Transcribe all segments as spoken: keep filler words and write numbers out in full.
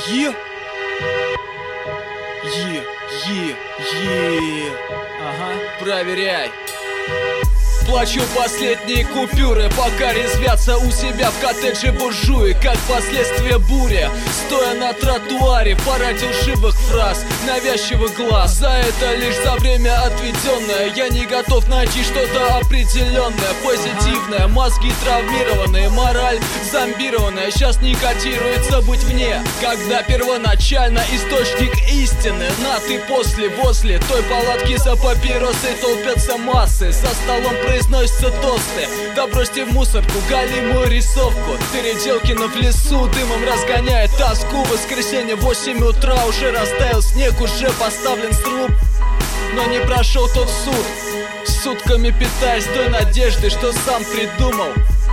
Е. Е. Е. Е. Ага, проверяй. Плачу последние купюры, пока резвятся у себя в коттедже буржуи, как последствия бури. Стоя на тротуаре, параде лживых фраз, навязчивых глаз. За это лишь за время отведенное я не готов найти что-то определенное, позитивное. Мозги травмированные, мораль зомбированная, сейчас не котируется быть вне. Когда первоначально источник истины, на ты после, возле той палатки за папиросой толпятся массы. За столом произносятся тосты, да бросьте в мусорку галимую рисовку. Переделкино в лесу дымом разгоняет тоску. Воскресенье, восемь утра, уже растаял снег, уже поставлен сруб. Но не прошел тот суд, сутками питаясь той надеждой, что сам придумал.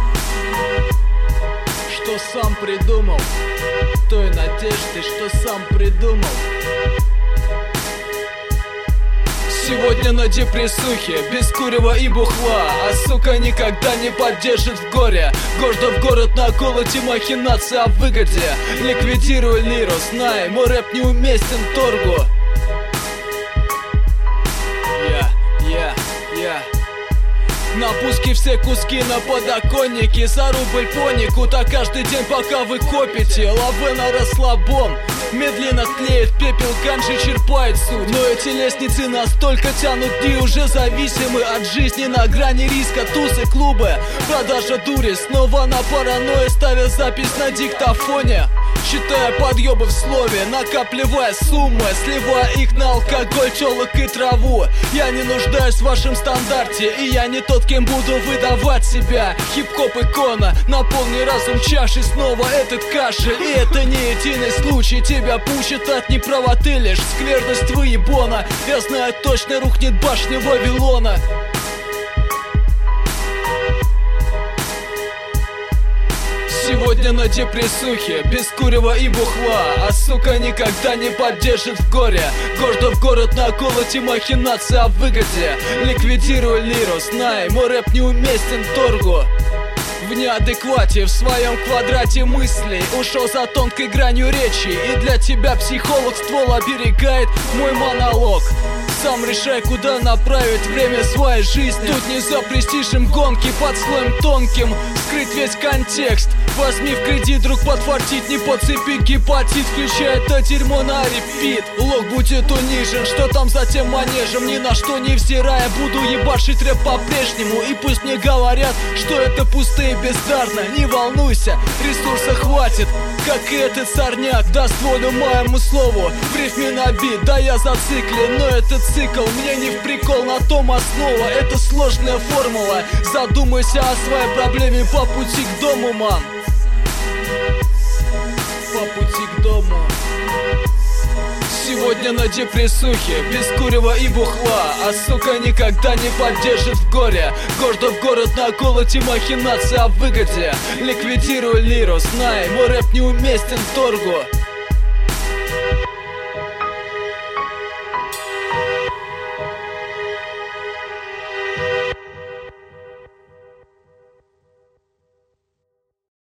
Что сам придумал, той надеждой, что сам придумал. Сегодня на депрессухе, без курева и бухла, а сука никогда не поддержит в горе. Гордо в город на голоде, махинации о выгоде. Ликвидируй лиру, знай, мой рэп неуместен торгу. Я, я, я. На пуске все куски на подоконнике, за рубль по нику, так каждый день пока вы копите. Лаве на расслабон, медленно тлеет пепел, ганжи черпает суть. Но эти лестницы настолько тянут дни, уже зависимы от жизни на грани риска. Тузы, клубы, продажа дури, снова на паранойю, ставя запись на диктофоне. Считая подъебы в слове, накапливая суммы, сливая их на алкоголь, телок и траву. Я не нуждаюсь в вашем стандарте, и я не тот, кем буду выдавать себя. Хип-хоп икона, наполни разум чашей, снова этот кашель. И это не единый случай, тебя пучит от неправоты лишь скверность выебона. Я знаю точно, рухнет башня Вавилона. Сегодня на депрессухе, без курева и бухла, а сука никогда не поддержит в горе. Гордо в город на голоде, махинации о выгоде. Ликвидируй лиру, знай, мой рэп неуместен торгу. В неадеквате, в своем квадрате мыслей, ушел за тонкой гранью речи. И для тебя психолог ствол оберегает мой монолог. Сам решай, куда направить время своей жизни. Тут не за престижем гонки, под слоем тонким скрыть весь контекст. Возьми в кредит, друг, подфартить, не подцепи гепатит. Включай это дерьмо на репит. Лог будет унижен, что там за тем манежем. Ни на что не взирая, буду ебашить рэп по-прежнему. И пусть мне говорят, что это пусто и бездарно. Не волнуйся, ресурса хватит, как и этот сорняк. Даст волю моему слову, в рифме на бит, да я зациклен. Но этот цикл мне не в прикол, на том основа. Это сложная формула, задумайся о своей проблеме по пути к дому, ман. По пути к дому. Сегодня на депрессухе, без курева и бухла, а сука никогда не поддержит в горе. Гордо в город на голоде, махинации о выгоде. Ликвидируй лиру, знай, мой рэп неуместен торгу.